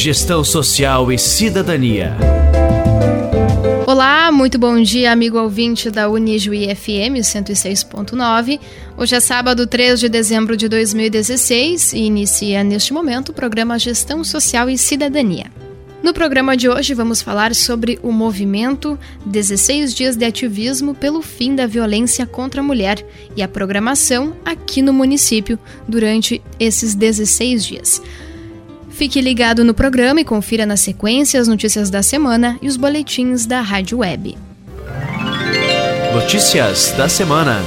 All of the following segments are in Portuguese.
Gestão Social e Cidadania. Olá, muito bom dia, amigo ouvinte da Unijuí FM 106.9. Hoje é sábado, 3 de dezembro de 2016 e inicia neste momento o programa Gestão Social e Cidadania. No programa de hoje vamos falar sobre o movimento 16 Dias de Ativismo pelo Fim da Violência contra a Mulher e a programação aqui no município durante esses 16 dias. Fique ligado no programa e confira na sequência as notícias da semana e os boletins da Rádio Web. Notícias da semana.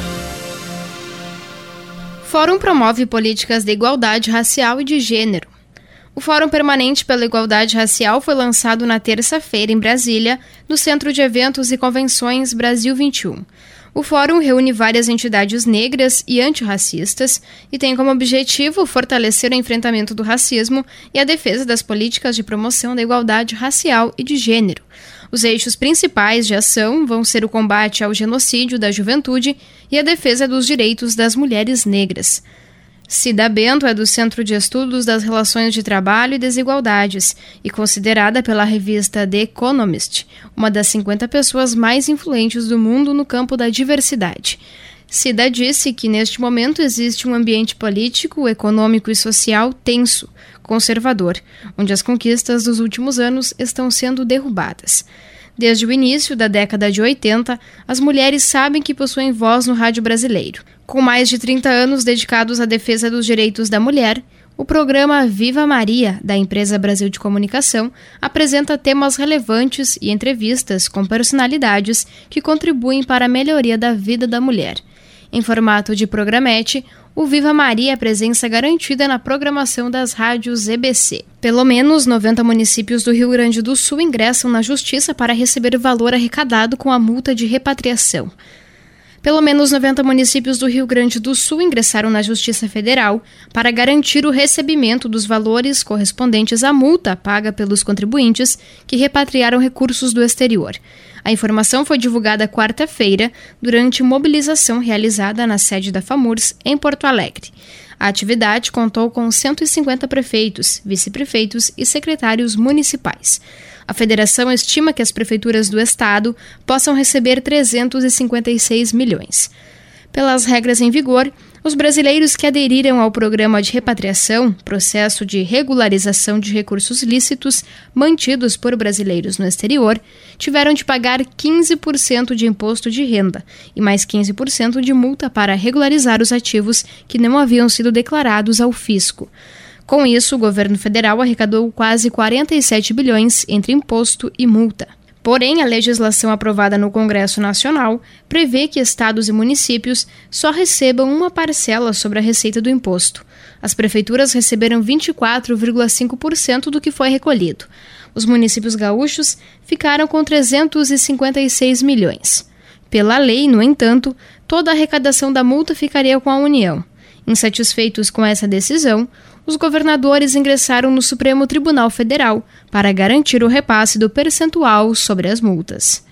Fórum promove políticas de igualdade racial e de gênero. O Fórum Permanente pela Igualdade Racial foi lançado na terça-feira em Brasília, no Centro de Eventos e Convenções Brasil 21. O fórum reúne várias entidades negras e antirracistas e tem como objetivo fortalecer o enfrentamento do racismo e a defesa das políticas de promoção da igualdade racial e de gênero. Os eixos principais de ação vão ser o combate ao genocídio da juventude e a defesa dos direitos das mulheres negras. Cida Bento é do Centro de Estudos das Relações de Trabalho e Desigualdades e considerada pela revista The Economist uma das 50 pessoas mais influentes do mundo no campo da diversidade. Cida disse que neste momento existe um ambiente político, econômico e social tenso, conservador, onde as conquistas dos últimos anos estão sendo derrubadas. Desde o início da década de 80, as mulheres sabem que possuem voz no rádio brasileiro. Com mais de 30 anos dedicados à defesa dos direitos da mulher, o programa Viva Maria, da empresa Brasil de Comunicação, apresenta temas relevantes e entrevistas com personalidades que contribuem para a melhoria da vida da mulher. Em formato de programete, o Viva Maria é presença garantida na programação das rádios EBC. Pelo menos 90 municípios do Rio Grande do Sul ingressam na Justiça para receber o valor arrecadado com a multa de repatriação. Pelo menos 90 municípios do Rio Grande do Sul ingressaram na Justiça Federal para garantir o recebimento dos valores correspondentes à multa paga pelos contribuintes que repatriaram recursos do exterior. A informação foi divulgada quarta-feira durante mobilização realizada na sede da FAMURS, em Porto Alegre. A atividade contou com 150 prefeitos, vice-prefeitos e secretários municipais. A federação estima que as prefeituras do estado possam receber 356 milhões. Pelas regras em vigor, os brasileiros que aderiram ao programa de repatriação, processo de regularização de recursos lícitos mantidos por brasileiros no exterior, tiveram de pagar 15% de imposto de renda e mais 15% de multa para regularizar os ativos que não haviam sido declarados ao fisco. Com isso, o governo federal arrecadou quase 47 bilhões entre imposto e multa. Porém, a legislação aprovada no Congresso Nacional prevê que estados e municípios só recebam uma parcela sobre a receita do imposto. As prefeituras receberam 24,5% do que foi recolhido. Os municípios gaúchos ficaram com 356 milhões. Pela lei, no entanto, toda a arrecadação da multa ficaria com a União. Insatisfeitos com essa decisão, os governadores ingressaram no Supremo Tribunal Federal para garantir o repasse do percentual sobre as multas.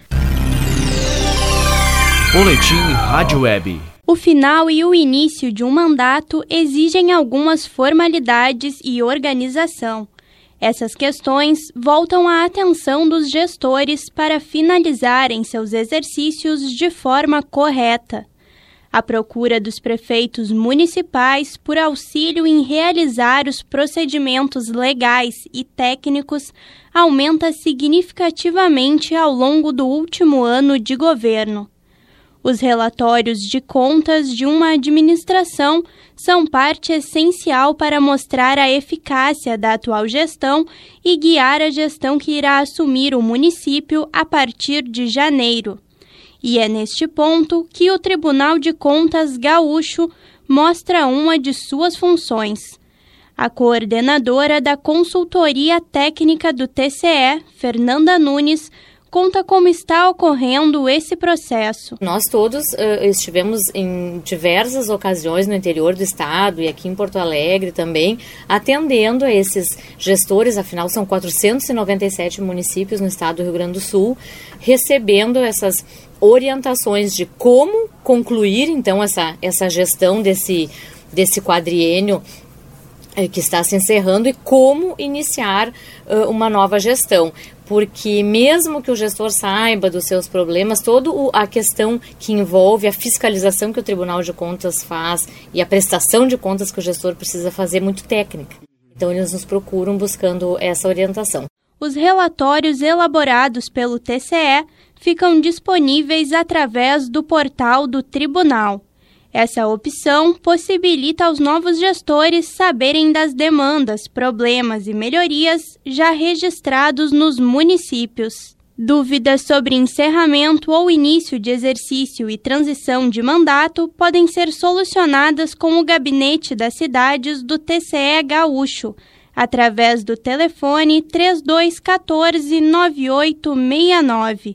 Boletim Rádio Web. O final e o início de um mandato exigem algumas formalidades e organização. Essas questões voltam a atenção dos gestores para finalizarem seus exercícios de forma correta. A procura dos prefeitos municipais por auxílio em realizar os procedimentos legais e técnicos aumenta significativamente ao longo do último ano de governo. Os relatórios de contas de uma administração são parte essencial para mostrar a eficácia da atual gestão e guiar a gestão que irá assumir o município a partir de janeiro. E é neste ponto que o Tribunal de Contas Gaúcho mostra uma de suas funções. A coordenadora da Consultoria Técnica do TCE, Fernanda Nunes, conta como está ocorrendo esse processo. Nós todos estivemos em diversas ocasiões no interior do estado e aqui em Porto Alegre também, atendendo a esses gestores, afinal são 497 municípios no estado do Rio Grande do Sul, recebendo essas orientações de como concluir então essa gestão desse quadriênio que está se encerrando e como iniciar uma nova gestão. Porque mesmo que o gestor saiba dos seus problemas, toda a questão que envolve a fiscalização que o Tribunal de Contas faz e a prestação de contas que o gestor precisa fazer é muito técnica. Então eles nos procuram buscando essa orientação. Os relatórios elaborados pelo TCE ficam disponíveis através do portal do Tribunal. Essa opção possibilita aos novos gestores saberem das demandas, problemas e melhorias já registrados nos municípios. Dúvidas sobre encerramento ou início de exercício e transição de mandato podem ser solucionadas com o Gabinete das Cidades do TCE Gaúcho, através do telefone 3214-9869,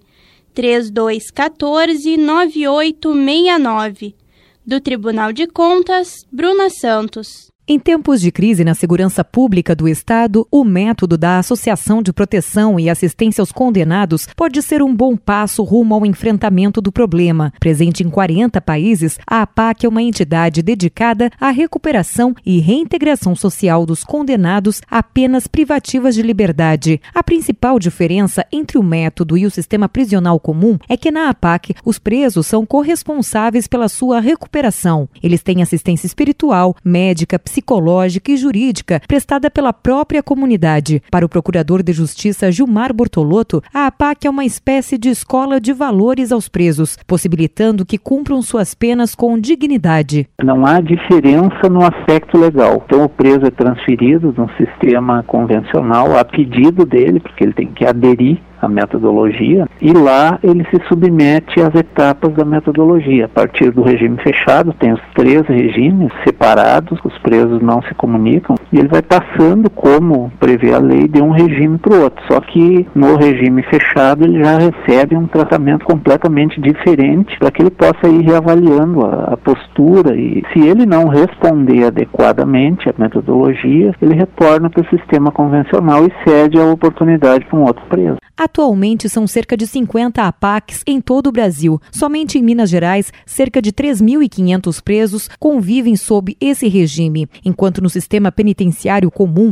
3214-9869. Do Tribunal de Contas, Bruna Santos. Em tempos de crise na segurança pública do Estado, o método da Associação de Proteção e Assistência aos Condenados pode ser um bom passo rumo ao enfrentamento do problema. Presente em 40 países, a APAC é uma entidade dedicada à recuperação e reintegração social dos condenados a penas privativas de liberdade. A principal diferença entre o método e o sistema prisional comum é que na APAC os presos são corresponsáveis pela sua recuperação. Eles têm assistência espiritual, médica, psicológica e jurídica prestada pela própria comunidade. Para o procurador de Justiça Gilmar Bortolotto, a APAC é uma espécie de escola de valores aos presos, possibilitando que cumpram suas penas com dignidade. Não há diferença no aspecto legal. Então o preso é transferido de um sistema convencional a pedido dele, porque ele tem que aderir à metodologia, e lá ele se submete às etapas da metodologia. A partir do regime fechado, tem os 3 regimes separados, os presos não se comunicam, e ele vai passando, como prevê a lei, de um regime para o outro. Só que no regime fechado ele já recebe um tratamento completamente diferente para que ele possa ir reavaliando a postura, e se ele não responder adequadamente à metodologia, ele retorna para o sistema convencional e cede a oportunidade para um outro preso. Atualmente são cerca de 50 APACs em todo o Brasil. Somente em Minas Gerais, cerca de 3.500 presos convivem sob esse regime. Enquanto no sistema penitenciário comum,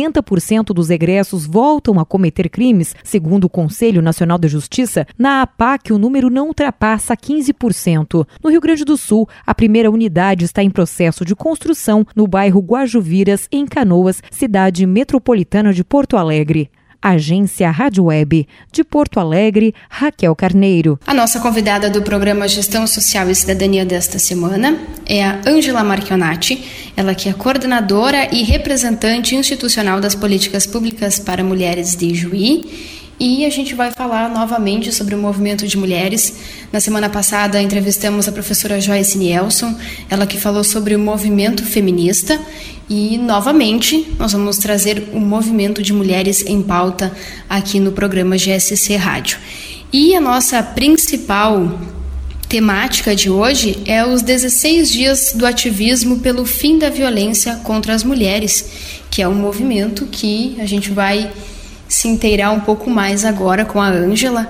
70% dos egressos voltam a cometer crimes, segundo o Conselho Nacional de Justiça, na APAC o número não ultrapassa 15%. No Rio Grande do Sul, a primeira unidade está em processo de construção no bairro Guajuviras, em Canoas, cidade metropolitana de Porto Alegre. Agência Rádio Web, de Porto Alegre, Raquel Carneiro. A nossa convidada do programa Gestão Social e Cidadania desta semana é a Ângela Marchionati, ela que é coordenadora e representante institucional das políticas públicas para mulheres de Juí. E a gente vai falar novamente sobre o movimento de mulheres. Na semana passada entrevistamos a professora Joyce Nielsen, ela que falou sobre o movimento feminista. E, novamente, nós vamos trazer o movimento de mulheres em pauta aqui no programa GSC Rádio. E a nossa principal temática de hoje é os 16 dias do ativismo pelo fim da violência contra as mulheres, que é um movimento que a gente vai se inteirar um pouco mais agora com a Ângela,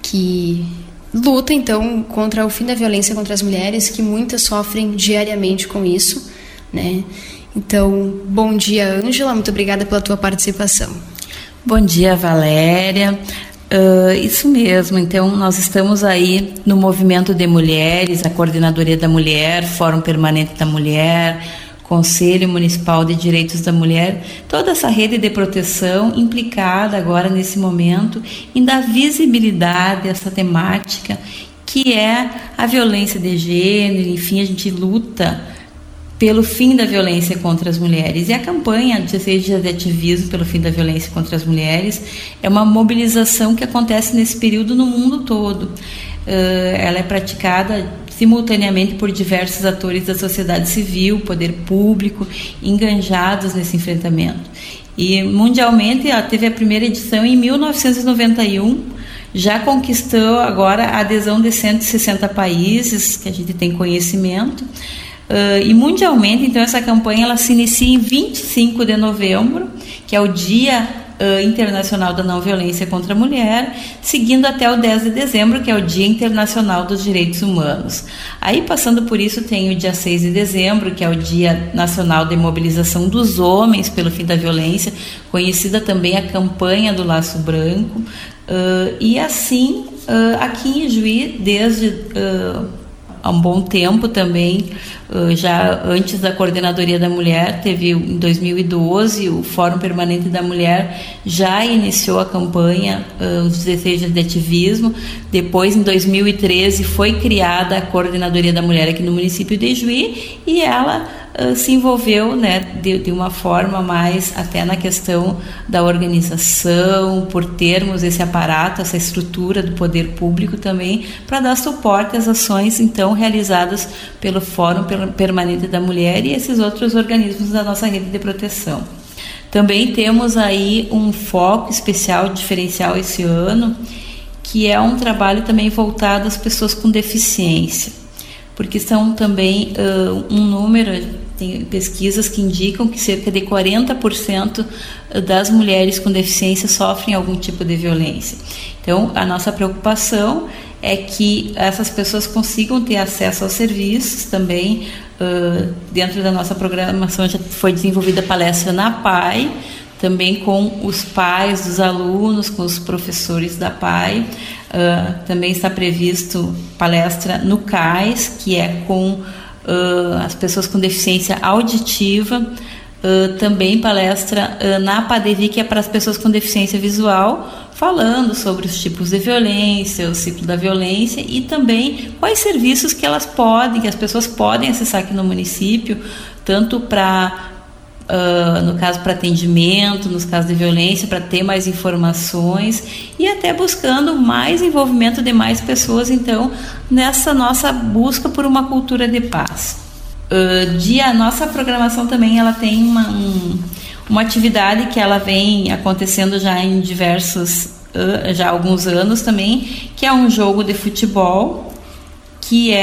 que luta, então, contra o fim da violência contra as mulheres, que muitas sofrem diariamente com isso, né? Então, bom dia, Ângela, muito obrigada pela tua participação. Bom dia, Valéria. Isso mesmo, então nós estamos aí no movimento de mulheres, a Coordenadoria da Mulher, Fórum Permanente da Mulher, Conselho Municipal de Direitos da Mulher, toda essa rede de proteção implicada agora nesse momento em dar visibilidade a essa temática que é a violência de gênero. Enfim, a gente luta pelo fim da violência contra as mulheres. E a campanha 16 dias de ativismo pelo fim da violência contra as mulheres é uma mobilização que acontece nesse período no mundo todo. Ela é praticada simultaneamente por diversos atores da sociedade civil, poder público, engajados nesse enfrentamento. E mundialmente ela teve a primeira edição em 1991, já conquistou agora a adesão de 160 países, que a gente tem conhecimento. E mundialmente, então, essa campanha ela se inicia em 25 de novembro, que é o Dia Internacional da Não Violência contra a Mulher, seguindo até o 10 de dezembro, que é o Dia Internacional dos Direitos Humanos. Aí, passando por isso, tem o dia 6 de dezembro, que é o Dia Nacional de Mobilização dos Homens pelo Fim da Violência, conhecida também a campanha do Laço Branco. E assim, aqui em Juí, desde há um bom tempo também, já antes da Coordenadoria da Mulher, teve em 2012 o Fórum Permanente da Mulher já iniciou a campanha Os Desejos de Ativismo. Depois, em 2013, foi criada a Coordenadoria da Mulher aqui no município de Juí, e ela se envolveu, né, de uma forma mais até na questão da organização, por termos esse aparato, essa estrutura do poder público também, para dar suporte às ações então realizadas pelo Fórum Permanente da Mulher e esses outros organismos da nossa rede de proteção. Também temos aí um foco especial, diferencial esse ano, que é um trabalho também voltado às pessoas com deficiência, porque são também um número, tem pesquisas que indicam que cerca de 40% das mulheres com deficiência sofrem algum tipo de violência. Então, a nossa preocupação é que essas pessoas consigam ter acesso aos serviços também. Dentro da nossa programação já foi desenvolvida palestra na PAI, também com os pais dos alunos, com os professores da PAI. Também está previsto palestra no CAIS, que é com as pessoas com deficiência auditiva. Também palestra na PADEVI, que é para as pessoas com deficiência visual, falando sobre os tipos de violência, o ciclo da violência e também quais serviços que que as pessoas podem acessar aqui no município, tanto para no caso para atendimento, nos casos de violência, para ter mais informações e até buscando mais envolvimento de mais pessoas, então, nessa nossa busca por uma cultura de paz. A nossa programação também ela tem uma atividade que ela vem acontecendo já em já há alguns anos também, que é um jogo de futebol, que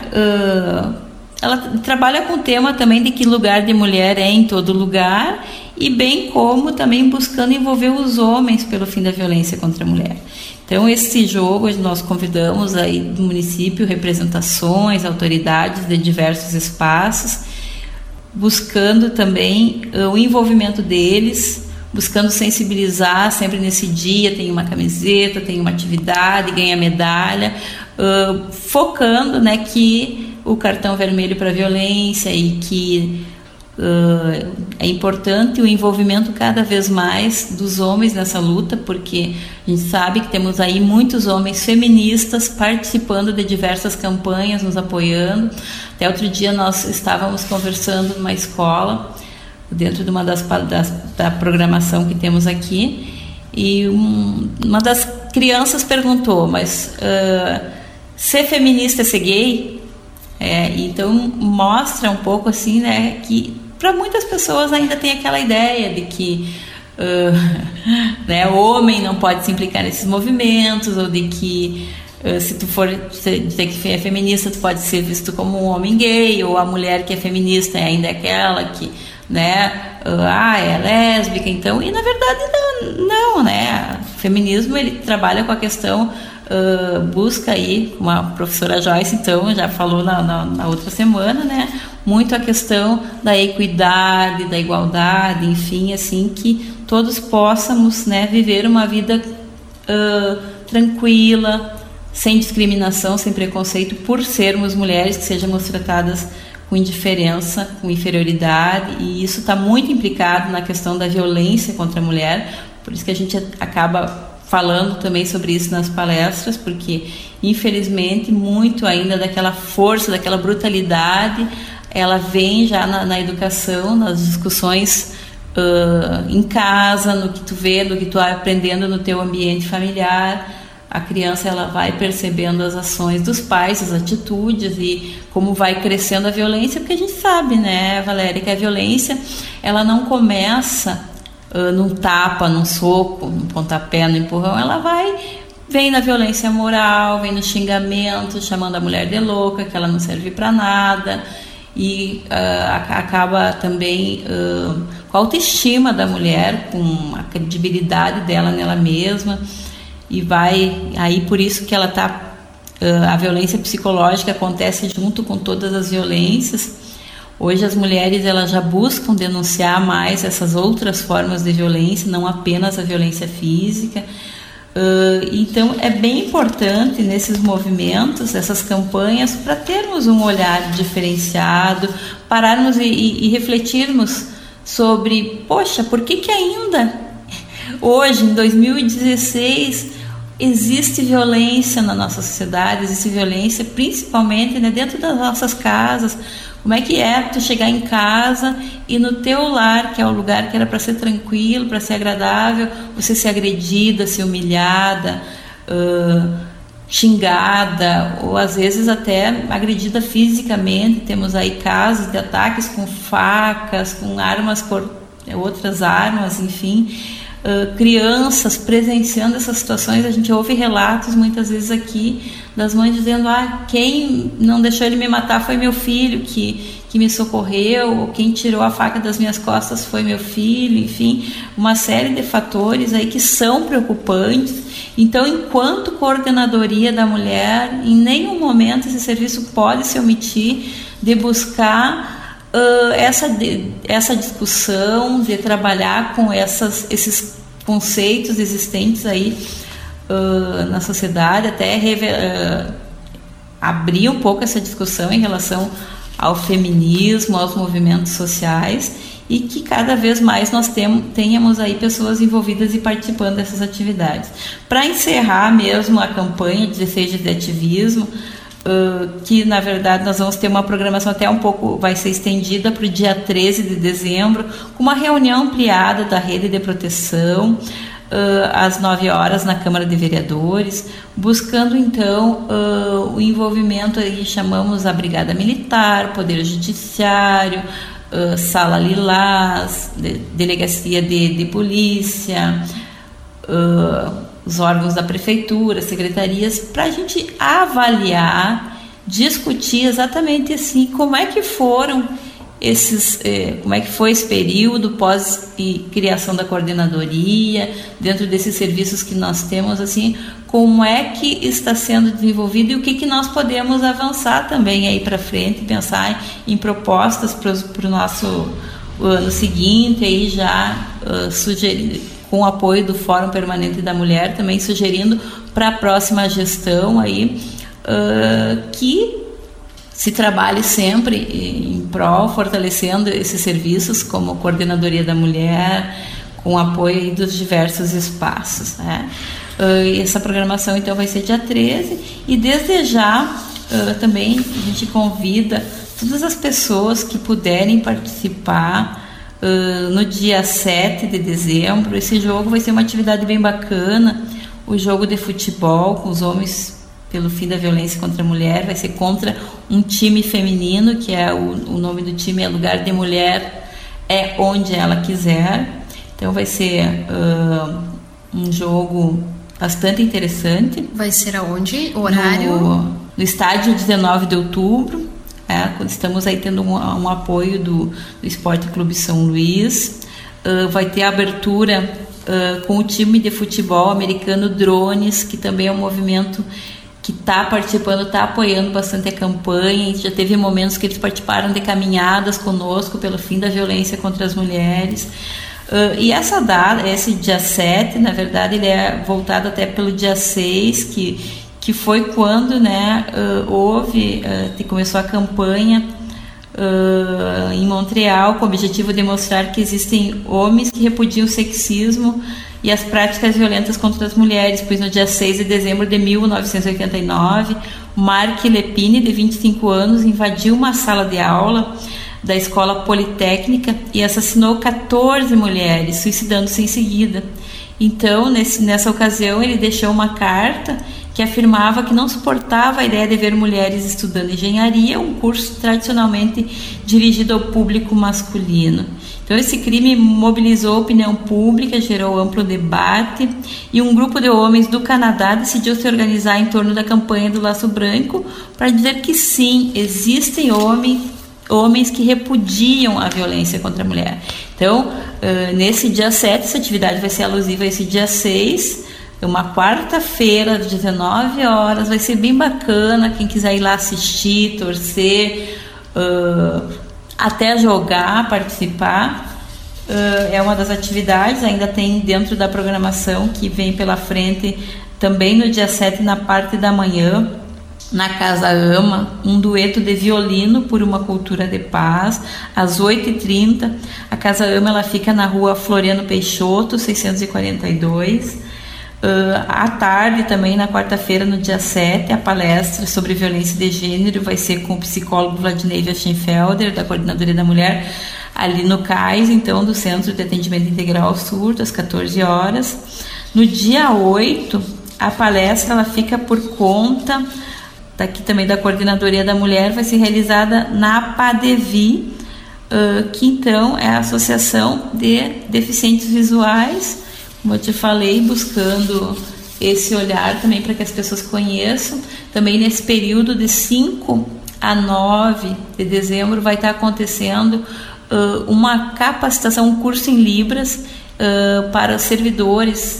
ela trabalha com o tema também de que lugar de mulher é em todo lugar, e bem como também buscando envolver os homens pelo fim da violência contra a mulher. Então, esse jogo nós convidamos aí do município representações, autoridades de diversos espaços, buscando também o envolvimento deles, buscando sensibilizar sempre nesse dia, tem uma camiseta, tem uma atividade, ganha medalha, focando, né, que o cartão vermelho para a violência e que é importante o envolvimento cada vez mais dos homens nessa luta, porque a gente sabe que temos aí muitos homens feministas participando de diversas campanhas, nos apoiando. Até outro dia nós estávamos conversando numa escola, dentro de uma da programação que temos aqui, e uma das crianças perguntou, mas ser feminista é ser gay? Então mostra um pouco assim, né, que para muitas pessoas ainda tem aquela ideia de que né, o homem não pode se implicar nesses movimentos, ou de que se tu for dizer que é feminista, tu pode ser visto como um homem gay, ou a mulher que é feminista ainda é aquela que, né, é lésbica, então, e na verdade não, né, o feminismo ele trabalha com a questão, busca aí, como a professora Joyce então já falou na outra semana, né, muito a questão da equidade, da igualdade, enfim, assim, que todos possamos, né, viver uma vida tranquila, sem discriminação, sem preconceito, por sermos mulheres, que sejamos tratadas com indiferença, com inferioridade, e isso está muito implicado na questão da violência contra a mulher, por isso que a gente acaba falando também sobre isso nas palestras, porque infelizmente muito ainda daquela força, daquela brutalidade, ela vem já na educação, nas discussões em casa, no que tu vê, no que tu vai aprendendo no teu ambiente familiar. A criança ela vai percebendo as ações dos pais, as atitudes e como vai crescendo a violência, porque a gente sabe, né, Valéria, que a violência ela não começa num tapa, num soco, num pontapé, no empurrão, vem na violência moral, vem no xingamento, chamando a mulher de louca, que ela não serve para nada, e acaba também com com a autoestima da mulher, com a credibilidade dela nela mesma, e vai aí por isso que ela a violência psicológica acontece junto com todas as violências. Hoje as mulheres elas já buscam denunciar mais essas outras formas de violência, não apenas a violência física. Então é bem importante nesses movimentos, essas campanhas, para termos um olhar diferenciado, pararmos e refletirmos sobre, poxa, por que ainda hoje, em 2016, existe violência na nossa sociedade, existe violência principalmente, né, dentro das nossas casas. Como é que tu chegar em casa e no teu lar, que é o lugar que era para ser tranquilo, para ser agradável, você ser agredida, ser humilhada, xingada, ou às vezes até agredida fisicamente. Temos aí casos de ataques com facas, com armas, outras armas, enfim. Crianças presenciando essas situações. A gente ouve relatos muitas vezes aqui das mães dizendo: quem não deixou ele me matar foi meu filho que me socorreu, ou quem tirou a faca das minhas costas foi meu filho. Enfim, uma série de fatores aí que são preocupantes. Então, enquanto coordenadoria da mulher, em nenhum momento esse serviço pode se omitir de buscar essa discussão, de trabalhar com esses conceitos existentes aí na sociedade, até abrir um pouco essa discussão em relação ao feminismo, aos movimentos sociais, e que cada vez mais nós tenhamos aí pessoas envolvidas e participando dessas atividades. Para encerrar mesmo a campanha 16 de ativismo, que na verdade nós vamos ter uma programação até um pouco, vai ser estendida para o dia 13 de dezembro, com uma reunião ampliada da rede de proteção, às 9 horas na Câmara de Vereadores, buscando então o envolvimento, aí chamamos a Brigada Militar, Poder Judiciário, Sala Lilás, Delegacia de Polícia, os órgãos da prefeitura, secretarias, para a gente avaliar, discutir exatamente assim como é que foram como é que foi esse período pós e criação da coordenadoria, dentro desses serviços que nós temos, assim, como é que está sendo desenvolvido e o que nós podemos avançar também aí para frente, pensar em propostas para o nosso ano seguinte, aí já sugerir, com o apoio do Fórum Permanente da Mulher, também sugerindo para a próxima gestão aí, que se trabalhe sempre em prol, fortalecendo esses serviços como Coordenadoria da Mulher, com o apoio dos diversos espaços, né? Essa programação então vai ser dia 13, e desde já também a gente convida todas as pessoas que puderem participar no dia 7 de dezembro. Esse jogo vai ser uma atividade bem bacana, o jogo de futebol com os homens pelo fim da violência contra a mulher, vai ser contra um time feminino, que é o nome do time é Lugar de Mulher é Onde Ela Quiser. Então vai ser um jogo bastante interessante. Vai ser aonde? O horário? No estádio 19 de outubro. Estamos aí tendo um apoio do Esporte Clube São Luís. Vai ter a abertura com o time de futebol americano Drones, que também é um movimento que está participando, está apoiando bastante a campanha. A gente já teve momentos que eles participaram de caminhadas conosco pelo fim da violência contra as mulheres. E essa data, esse dia 7, na verdade, ele é voltado até pelo dia 6, que foi quando, né, começou a campanha em Montreal, com o objetivo de mostrar que existem homens que repudiam o sexismo e as práticas violentas contra as mulheres, pois no dia 6 de dezembro de 1989, Marc Lepine, de 25 anos, invadiu uma sala de aula da Escola Politécnica e assassinou 14 mulheres, suicidando-se em seguida. Então, nessa ocasião, ele deixou uma carta que afirmava que não suportava a ideia de ver mulheres estudando engenharia, um curso tradicionalmente dirigido ao público masculino. Então, esse crime mobilizou a opinião pública, gerou amplo debate, e um grupo de homens do Canadá decidiu se organizar em torno da campanha do Laço Branco para dizer que sim, existem homens homens que repudiam a violência contra a mulher. Então, nesse dia 7, essa atividade vai ser alusiva a esse dia 6, uma quarta-feira, às 19 horas, vai ser bem bacana, quem quiser ir lá assistir, torcer, até jogar, participar. É uma das atividades, ainda tem dentro da programação que vem pela frente, também no dia 7, na parte da manhã, na Casa Ama, um dueto de violino por uma cultura de paz, às 8h30. A Casa Ama, ela fica na rua Floriano Peixoto, 642. À tarde, também na quarta-feira, no dia 7, a palestra sobre violência de gênero vai ser com o psicólogo Vladimir Westenfelder, da Coordenadoria da Mulher, ali no CAIS, então, do Centro de Atendimento Integral ao Surdo, às 14 horas. No dia 8, a palestra ela fica por conta daqui também da Coordenadoria da Mulher, vai ser realizada na APADEVI, que então é a Associação de Deficientes Visuais, como eu te falei, buscando esse olhar também para que as pessoas conheçam. Também nesse período de 5 a 9 de dezembro vai estar acontecendo uma capacitação, um curso em Libras para servidores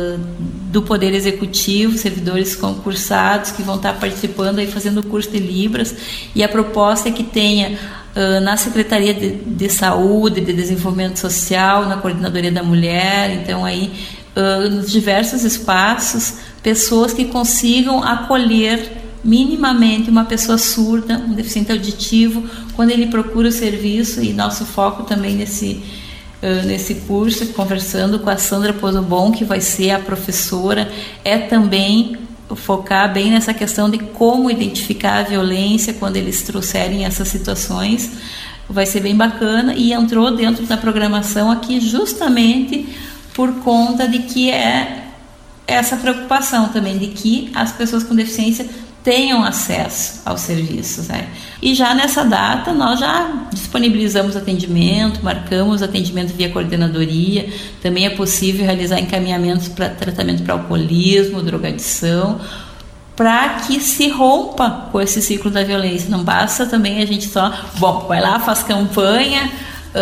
do Poder Executivo, servidores concursados que vão estar participando e fazendo o curso de Libras, e a proposta é que tenha na Secretaria de Saúde, de Desenvolvimento Social, na Coordenadoria da Mulher, então aí nos diversos espaços, pessoas que consigam acolher minimamente uma pessoa surda, um deficiente auditivo, quando ele procura o serviço. E nosso foco também nesse curso, conversando com a Sandra Pozobon, que vai ser a professora, é também focar bem nessa questão de como identificar a violência quando eles trouxerem essas situações. Vai ser bem bacana, e entrou dentro da programação aqui justamente por conta de que é essa preocupação também de que as pessoas com deficiência tenham acesso aos serviços, né? E já nessa data nós já disponibilizamos atendimento, marcamos atendimento via coordenadoria. Também é possível realizar encaminhamentos para tratamento para alcoolismo, drogadição, para que se rompa com esse ciclo da violência. Não basta também a gente só, vai lá, faz campanha,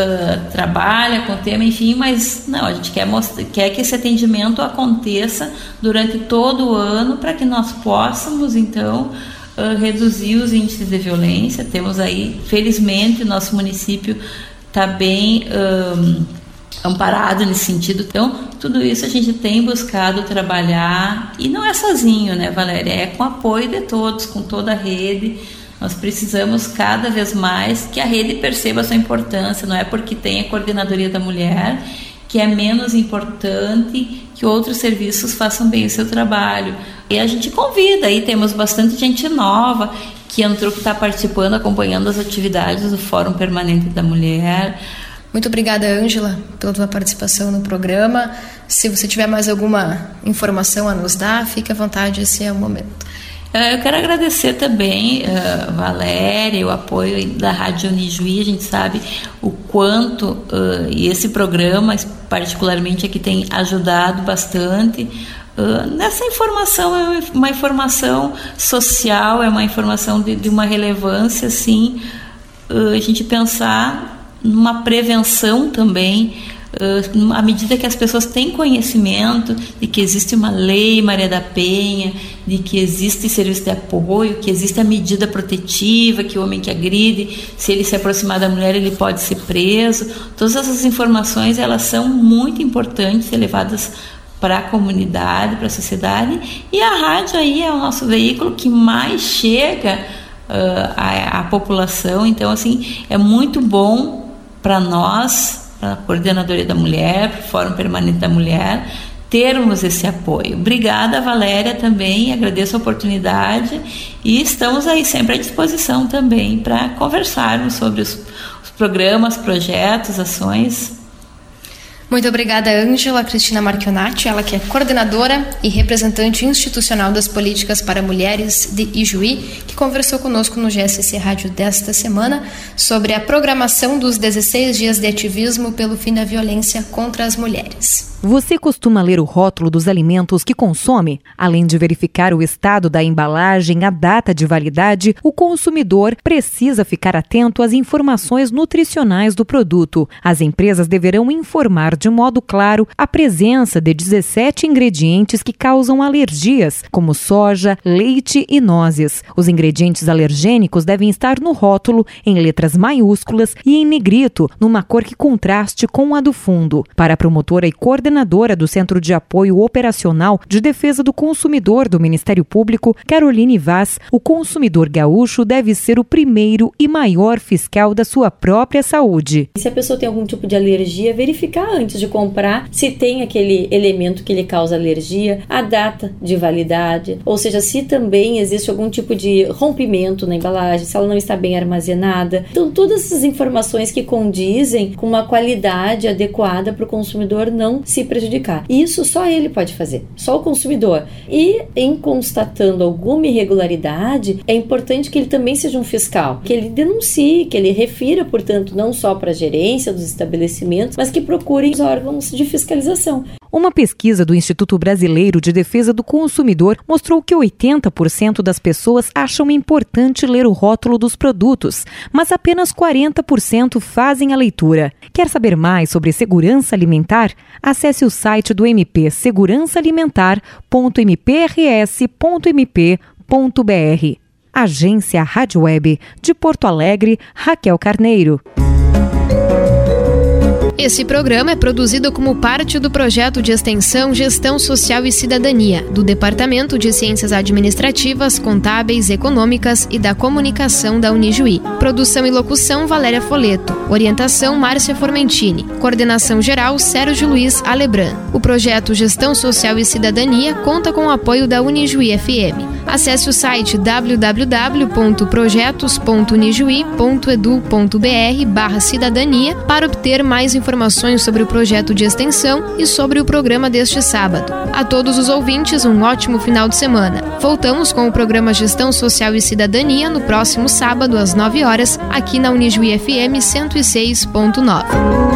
trabalha com o tema, enfim, mas não, a gente quer que esse atendimento aconteça durante todo o ano, para que nós possamos então reduzir os índices de violência. Temos aí, felizmente, o nosso município está bem amparado nesse sentido. Então, tudo isso a gente tem buscado trabalhar, e não é sozinho, né, Valéria? É com apoio de todos, com toda a rede. Nós precisamos cada vez mais que a rede perceba a sua importância. Não é porque tem a Coordenadoria da Mulher que é menos importante que outros serviços façam bem o seu trabalho. E a gente convida, aí temos bastante gente nova que entrou, que está participando, acompanhando as atividades do Fórum Permanente da Mulher. Muito obrigada, Ângela, pela tua participação no programa. Se você tiver mais alguma informação a nos dar, fique à vontade, esse é o momento. Eu quero agradecer também, Valéria, o apoio da Rádio Unijuí. A gente sabe o quanto, e esse programa particularmente aqui tem ajudado bastante nessa informação. É uma informação social, é uma informação de uma relevância, assim, a gente pensar numa prevenção também, à medida que as pessoas têm conhecimento de que existe uma lei Maria da Penha, de que existe serviço de apoio, que existe a medida protetiva, que o homem que agride, se ele se aproximar da mulher, ele pode ser preso. Todas essas informações, elas são muito importantes, ser levadas para a comunidade, para a sociedade, e a rádio aí é o nosso veículo que mais chega à população. Então, assim, é muito bom para nós, para a Coordenadoria da Mulher, para o Fórum Permanente da Mulher, termos esse apoio. Obrigada, Valéria, também, agradeço a oportunidade, e estamos aí sempre à disposição também para conversarmos sobre os programas, projetos, ações. Muito obrigada, Ângela Cristina Marchionati, ela que é coordenadora e representante institucional das políticas para mulheres de Ijuí, que conversou conosco no GSC Rádio desta semana sobre a programação dos 16 dias de ativismo pelo fim da violência contra as mulheres. Você costuma ler o rótulo dos alimentos que consome? Além de verificar o estado da embalagem, a data de validade, o consumidor precisa ficar atento às informações nutricionais do produto. As empresas deverão informar de modo claro a presença de 17 ingredientes que causam alergias, como soja, leite e nozes. Os ingredientes alergênicos devem estar no rótulo em letras maiúsculas e em negrito, numa cor que contraste com a do fundo. Para a promotora e coordenadora do Centro de Apoio Operacional de Defesa do Consumidor do Ministério Público, Caroline Vaz, o consumidor gaúcho deve ser o primeiro e maior fiscal da sua própria saúde. Se a pessoa tem algum tipo de alergia, verificar antes de comprar se tem aquele elemento que lhe causa alergia, a data de validade, ou seja, se também existe algum tipo de rompimento na embalagem, se ela não está bem armazenada. Então, todas essas informações que condizem com uma qualidade adequada para o consumidor não se prejudicar. Isso só ele pode fazer, só o consumidor. E em constatando alguma irregularidade, é importante que ele também seja um fiscal, que ele denuncie, que ele refira, portanto, não só para a gerência dos estabelecimentos, mas que procurem os órgãos de fiscalização. Uma pesquisa do Instituto Brasileiro de Defesa do Consumidor mostrou que 80% das pessoas acham importante ler o rótulo dos produtos, mas apenas 40% fazem a leitura. Quer saber mais sobre segurança alimentar? Acesse o site do MP, segurançaalimentar.mprs.mp.br. Agência Rádio Web de Porto Alegre, Raquel Carneiro. Esse programa é produzido como parte do projeto de extensão Gestão Social e Cidadania, do Departamento de Ciências Administrativas, Contábeis, Econômicas e da Comunicação da Unijuí. Produção e locução, Valéria Foleto. Orientação, Márcia Formentini. Coordenação geral, Sérgio Luiz Alebran. O projeto Gestão Social e Cidadania conta com o apoio da Unijuí FM. Acesse o site www.projetos.unijuí.edu.br/cidadania para obter mais informações sobre o projeto de extensão e sobre o programa deste sábado. A todos os ouvintes, um ótimo final de semana. Voltamos com o programa Gestão Social e Cidadania no próximo sábado às 9 horas, aqui na Unijuí FM 106.9.